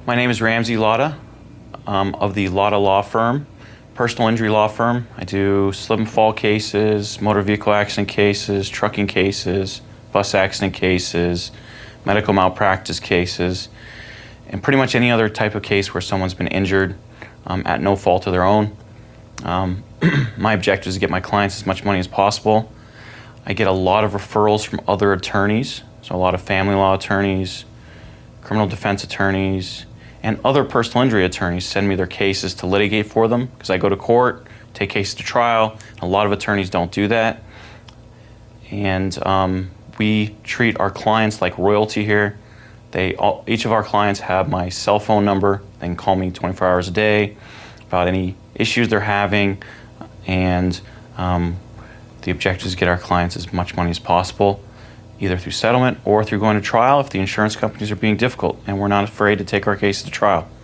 My name is Ramsey Latta of the Latta Law Firm, personal injury law firm. I do slip and fall cases, motor vehicle accident cases, trucking cases, bus accident cases, medical malpractice cases, and pretty much any other type of case where someone's been injured at no fault of their own. My objective is to get my clients as much money as possible. I get a lot of referrals from other attorneys, so a lot of family law attorneys, criminal defense attorneys, and other personal injury attorneys send me their cases to litigate for them because I go to court, take cases to trial. A lot of attorneys don't do that. And we treat our clients like royalty here. Each of our clients have my cell phone number. They can call me 24 hours a day about any issues they're having. And the objective is to get our clients as much money as possible, either through settlement or through going to trial if the insurance companies are being difficult, and we're not afraid to take our case to trial.